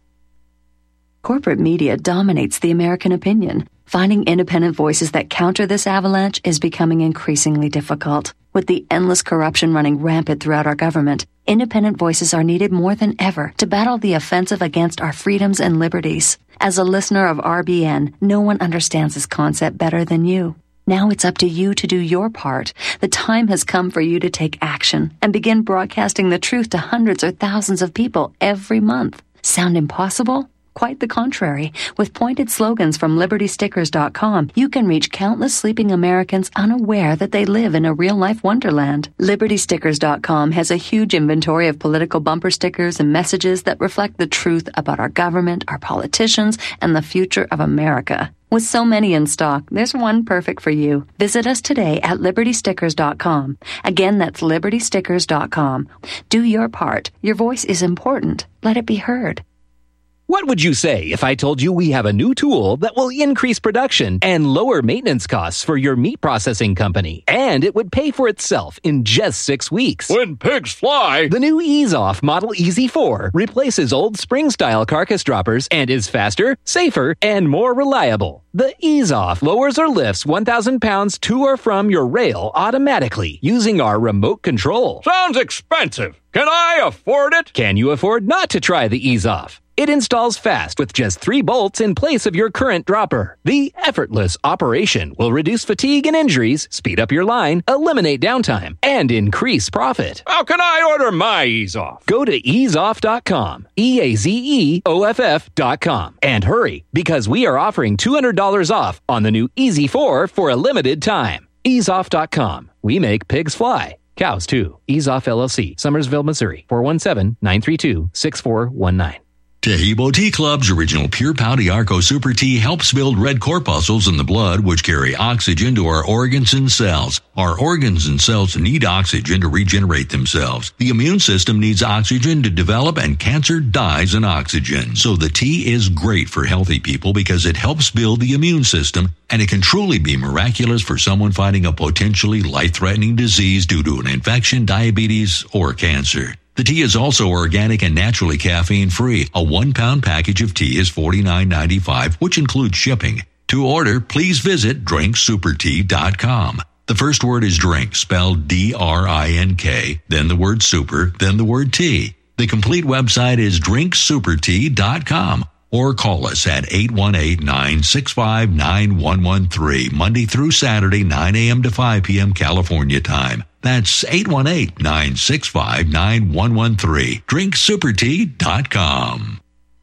Corporate media dominates the American opinion. Finding independent voices that counter this avalanche is becoming increasingly difficult. With the endless corruption running rampant throughout our government, independent voices are needed more than ever to battle the offensive against our freedoms and liberties. As a listener of R B N, no one understands this concept better than you. Now it's up to you to do your part. The time has come for you to take action and begin broadcasting the truth to hundreds or thousands of people every month. Sound impossible? Quite the contrary. With pointed slogans from Liberty Stickers dot com, you can reach countless sleeping Americans unaware that they live in a real-life wonderland. Liberty Stickers dot com has a huge inventory of political bumper stickers and messages that reflect the truth about our government, our politicians, and the future of America. With so many in stock, there's one perfect for you. Visit us today at Liberty Stickers dot com. Again, that's Liberty Stickers dot com. Do your part. Your voice is important. Let it be heard. What would you say if I told you we have a new tool that will increase production and lower maintenance costs for your meat processing company? And it would pay for itself in just six weeks. When pigs fly! The new Ease Off Model E Z four replaces old spring-style carcass droppers and is faster, safer, and more reliable. The Ease Off lowers or lifts one thousand pounds to or from your rail automatically using our remote control. Sounds expensive. Can I afford it? Can you afford not to try the Ease Off? It installs fast with just three bolts in place of your current dropper. The effortless operation will reduce fatigue and injuries, speed up your line, eliminate downtime, and increase profit. How can I order my Ease Off? Go to ease off dot com, E A Z E O F F dot com, and hurry, because we are offering two hundred dollars off on the new E Z four for a limited time. ease off dot com. We make pigs fly. Cows, too. Ease Off L L C, Summersville, Missouri, four one seven, nine three two, six four one nine. Tahibo Tea Club's original Pure Pouty Arco Super Tea helps build red corpuscles in the blood, which carry oxygen to our organs and cells. Our organs and cells need oxygen to regenerate themselves. The immune system needs oxygen to develop, and cancer dies in oxygen. So the tea is great for healthy people because it helps build the immune system, and it can truly be miraculous for someone fighting a potentially life-threatening disease due to an infection, diabetes, or cancer. The tea is also organic and naturally caffeine-free. A one-pound package of tea is forty-nine ninety-five, which includes shipping. To order, please visit drink super tea dot com. The first word is drink, spelled D R I N K, then the word super, then the word tea. The complete website is drink super tea dot com. Or call us at eight one eight, nine six five, nine one one three, Monday through Saturday, nine a.m. to five p.m. California time. That's eight one eight, nine six five, nine one one three. drink super tea dot com.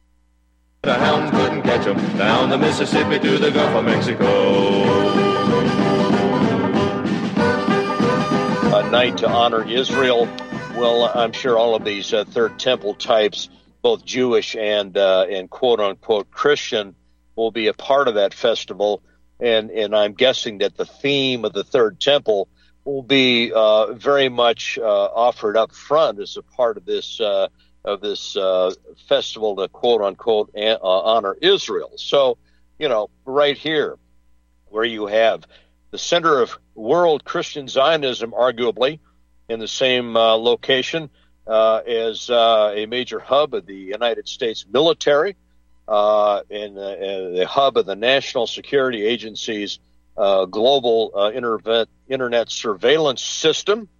The hounds couldn't catch 'em down the Mississippi to the Gulf of Mexico. A night to honor Israel. Well, I'm sure all of these uh, Third Temple types, both Jewish and uh, and quote unquote Christian, will be a part of that festival, and and I'm guessing that the theme of the Third Temple will be uh, very much uh, offered up front as a part of this uh, of this uh, festival to quote unquote an- uh, honor Israel. So, you know, right here, where you have the center of world Christian Zionism, arguably in the same uh, location. Uh, as uh, a major hub of the United States military, uh, and, uh, and the hub of the National Security Agency's uh, global uh, internet, internet surveillance system,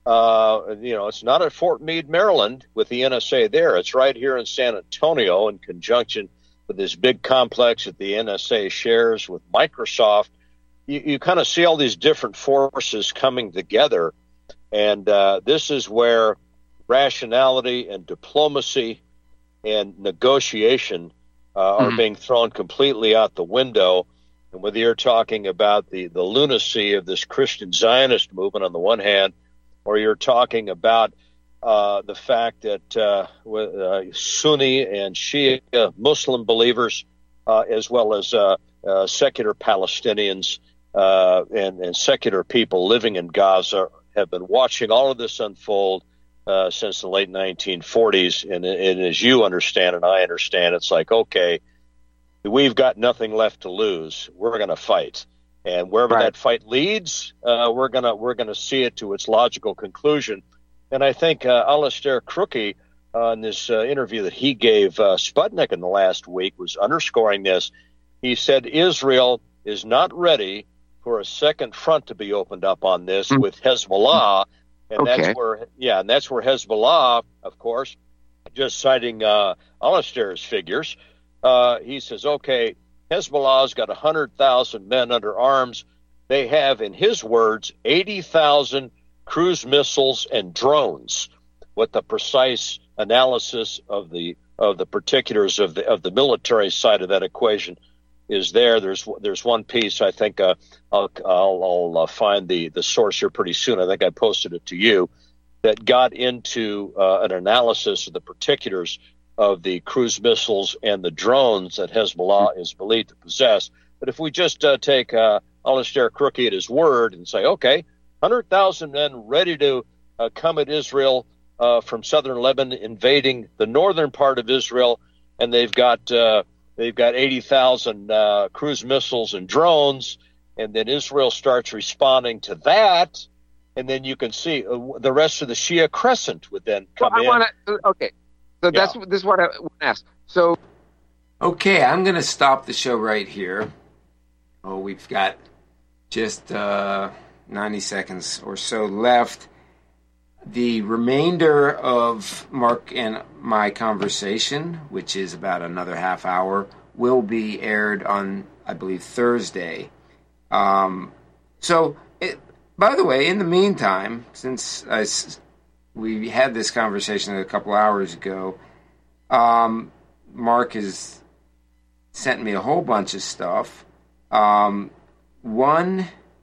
Uh, you know, it's not at Fort Meade, Maryland, with the N S A there. It's right here in San Antonio in conjunction with this big complex that the N S A shares with Microsoft. You, you kind of see all these different forces coming together, and uh, this is where rationality and diplomacy and negotiation uh, are mm-hmm. being thrown completely out the window. And whether you're talking about the, the lunacy of this Christian Zionist movement on the one hand, or you're talking about uh, the fact that uh, uh, Sunni and Shia Muslim believers, uh, as well as uh, uh, secular Palestinians uh, and, and secular people living in Gaza, have been watching all of this unfold uh, since the late nineteen forties. And, and as you understand and I understand, it's like, okay, we've got nothing left to lose. We're going to fight. And wherever right. that fight leads, uh, we're gonna we're gonna see it to its logical conclusion. And I think uh, Alistair Crookie, uh, in this uh, interview that he gave uh, Sputnik in the last week, was underscoring this. He said Israel is not ready for a second front to be opened up on this mm-hmm. with Hezbollah, and okay. that's where yeah, and that's where Hezbollah, of course, just citing uh, Alistair's figures, uh, he says, okay, Hezbollah's got one hundred thousand men under arms. They have, in his words, eighty thousand cruise missiles and drones. What the precise analysis of the of the particulars of the of the military side of that equation is there. There's there's one piece I think uh, I'll I'll, I'll uh, find the the source here pretty soon. I think I posted it to you, that got into uh, an analysis of the particulars of the cruise missiles and the drones that Hezbollah is believed to possess. But if we just uh, take uh, Alistair Crookie at his word and say, okay, one hundred thousand men ready to uh, come at Israel uh, from southern Lebanon, invading the northern part of Israel, and they've got uh, they've got eighty thousand uh, cruise missiles and drones, and then Israel starts responding to that, and then you can see uh, the rest of the Shia Crescent would then come well, I in. Wanna, okay. So yeah. that's this is what I want to ask. So, okay, I'm going to stop the show right here. Oh, we've got just uh, ninety seconds or so left. The remainder of Mark and my conversation, which is about another half hour, will be aired on, I believe, Thursday. Um, so, it, by the way, in the meantime, since I. We had this conversation a couple hours ago. Um, Mark has sent me a whole bunch of stuff. Um, one,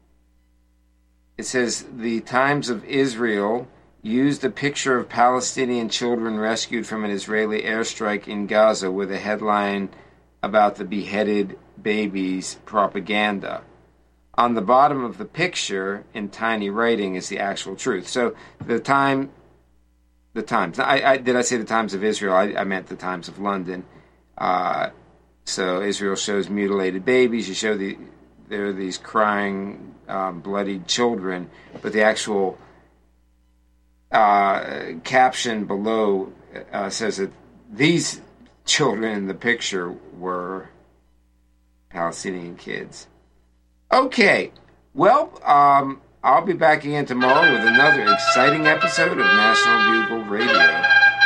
it says, the Times of Israel used a picture of Palestinian children rescued from an Israeli airstrike in Gaza with a headline about the beheaded babies propaganda. On the bottom of the picture, in tiny writing, is the actual truth. So the time, the Times. I, I did I say the Times of Israel? I, I meant the Times of London. Uh, so Israel shows mutilated babies. You show the there are these crying, um, bloodied children, but the actual uh, caption below uh, says that these children in the picture were Palestinian kids. Okay, well, um, I'll be back again tomorrow with another exciting episode of National Bugle Radio.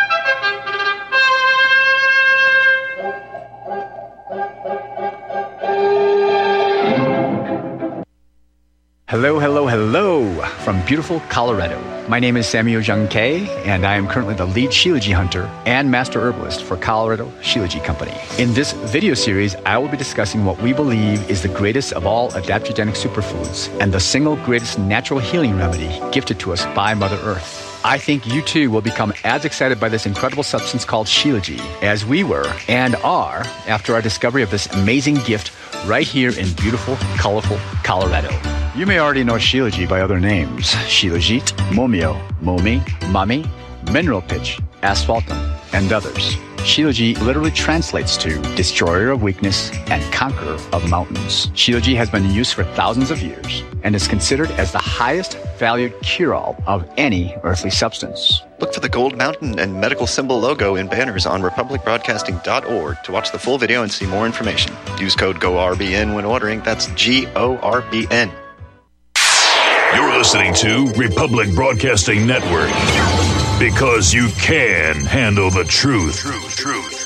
Hello, hello, hello from beautiful Colorado. My name is Samuel Jung Kay, and I am currently the lead Shilajit hunter and master herbalist for Colorado Shilajit Company. In this video series, I will be discussing what we believe is the greatest of all adaptogenic superfoods and the single greatest natural healing remedy gifted to us by Mother Earth. I think you too will become as excited by this incredible substance called Shilajit as we were and are after our discovery of this amazing gift right here in beautiful, colorful Colorado. You may already know Shilajit by other names: Shilajit, Momio, Momi, Mami, Mineral Pitch, Asphaltum, and others. Shilajit literally translates to destroyer of weakness and conqueror of mountains. Shilajit has been in use for thousands of years and is considered as the highest valued cure-all of any earthly substance. Look for the gold mountain and medical symbol logo in banners on republic broadcasting dot org to watch the full video and see more information. Use code G O R B N when ordering. That's G O R B N. You're listening to Republic Broadcasting Network. Because you can handle the truth. Truth, truth.